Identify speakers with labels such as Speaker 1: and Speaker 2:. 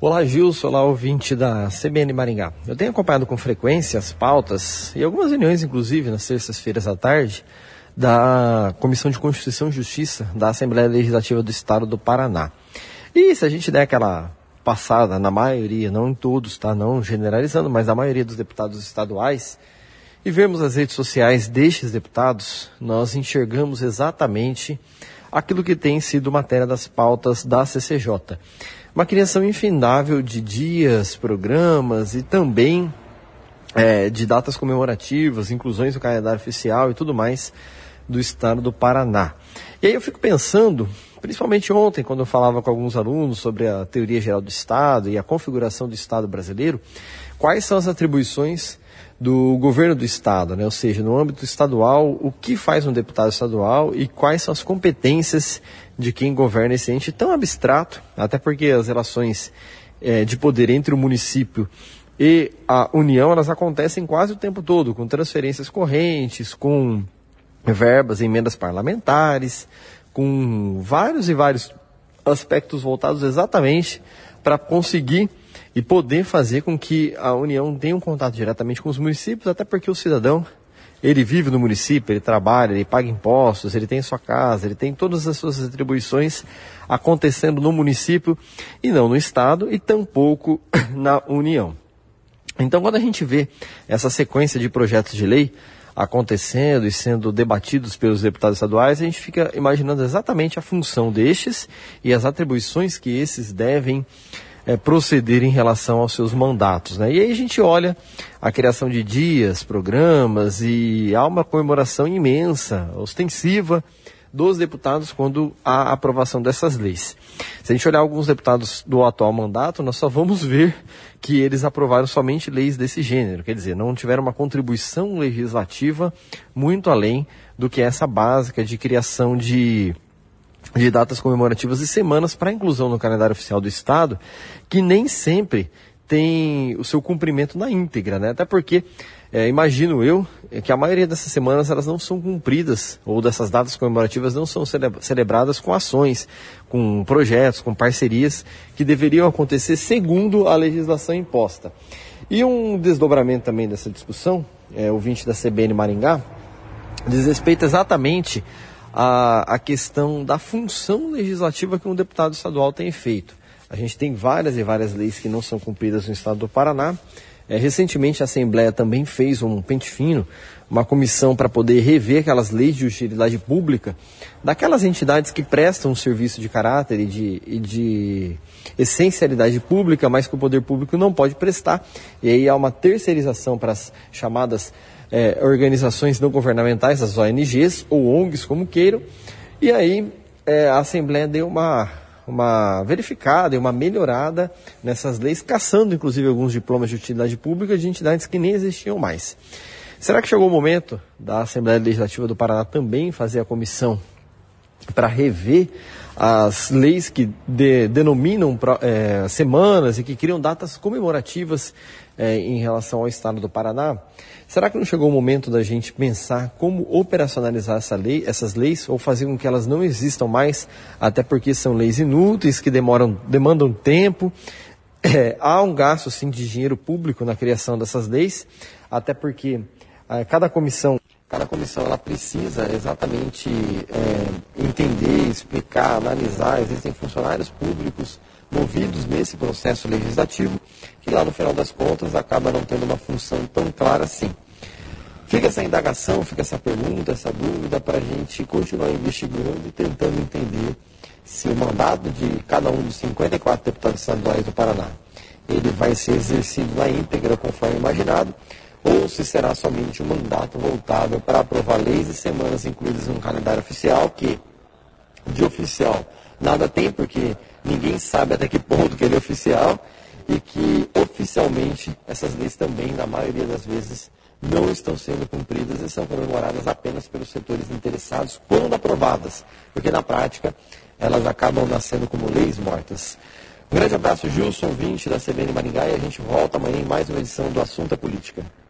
Speaker 1: Olá, Gilson, olá, ouvinte da CBN Maringá. Eu tenho acompanhado com frequência as pautas e algumas reuniões, inclusive, nas terças-feiras à tarde, da Comissão de Constituição e Justiça da Assembleia Legislativa do Estado do Paraná. E se a gente der aquela passada na maioria, não em todos, tá? Não generalizando, mas na maioria dos deputados estaduais, e vermos as redes sociais destes deputados, nós enxergamos exatamente aquilo que tem sido matéria das pautas da CCJ. Uma criação infindável de dias, programas e também de datas comemorativas, inclusões no calendário oficial e tudo mais do estado do Paraná. E aí eu fico pensando, principalmente ontem, quando eu falava com alguns alunos sobre a teoria geral do Estado e a configuração do Estado brasileiro, quais são as atribuições do governo do Estado, né? Ou seja, no âmbito estadual, o que faz um deputado estadual e quais são as competências de quem governa esse ente tão abstrato, até porque as relações de poder entre o município e a União, elas acontecem quase o tempo todo, com transferências correntes, com verbas, emendas parlamentares, com vários e vários aspectos voltados exatamente para conseguir e poder fazer com que a União tenha um contato diretamente com os municípios, até porque o cidadão, ele vive no município, ele trabalha, ele paga impostos, ele tem sua casa, ele tem todas as suas atribuições acontecendo no município e não no Estado e tampouco na União. Então, quando a gente vê essa sequência de projetos de lei acontecendo e sendo debatidos pelos deputados estaduais, a gente fica imaginando exatamente a função destes e as atribuições que esses devem proceder em relação aos seus mandatos, né? E aí a gente olha a criação de dias, programas e há uma comemoração imensa, ostensiva dos deputados quando há a aprovação dessas leis. Se a gente olhar alguns deputados do atual mandato, nós só vamos ver que eles aprovaram somente leis desse gênero, quer dizer, não tiveram uma contribuição legislativa muito além do que essa básica de criação de datas comemorativas e semanas para inclusão no calendário oficial do Estado, que nem sempre tem o seu cumprimento na íntegra, né? Até porque, imagino eu, que a maioria dessas semanas elas não são cumpridas, ou dessas datas comemorativas não são celebradas com ações, com projetos, com parcerias que deveriam acontecer segundo a legislação imposta. E um desdobramento também dessa discussão, ouvinte da CBN Maringá, diz respeito exatamente a questão da função legislativa que um deputado estadual tem feito. A gente tem várias e várias leis que não são cumpridas no estado do Paraná. Recentemente a Assembleia também fez um pente fino, uma comissão para poder rever aquelas leis de utilidade pública daquelas entidades que prestam um serviço de caráter e de essencialidade pública, mas que o poder público não pode prestar. E aí há uma terceirização para as chamadas organizações não governamentais, as ONGs ou ONGs, como queiram, e aí a Assembleia deu uma verificada e uma melhorada nessas leis, caçando inclusive alguns diplomas de utilidade pública de entidades que nem existiam mais. Será que chegou o momento da Assembleia Legislativa do Paraná também fazer a comissão para rever as leis que denominam semanas e que criam datas comemorativas em relação ao estado do Paraná? Será que não chegou o momento da gente pensar como operacionalizar essas leis ou fazer com que elas não existam mais, até porque são leis inúteis, que demandam tempo? Há um gasto sim de dinheiro público na criação dessas leis, até porque cada comissão ela precisa exatamente entender, explicar, analisar. Existem funcionários públicos movidos nesse processo legislativo que lá no final das contas acaba não tendo uma função tão clara assim. Fica essa indagação, fica essa pergunta, essa dúvida para a gente continuar investigando e tentando entender se o mandato de cada um dos 54 deputados estaduais do Paraná ele vai ser exercido na íntegra conforme imaginado, ou se será somente um mandato voltado para aprovar leis e semanas incluídas no calendário oficial, que de oficial nada tem, porque ninguém sabe até que ponto que ele é oficial, e que oficialmente essas leis também, na maioria das vezes, não estão sendo cumpridas e são comemoradas apenas pelos setores interessados quando aprovadas, porque na prática elas acabam nascendo como leis mortas. Um grande abraço, Gilson, ouvinte da CBN Maringá, e a gente volta amanhã em mais uma edição do Assunto é Política.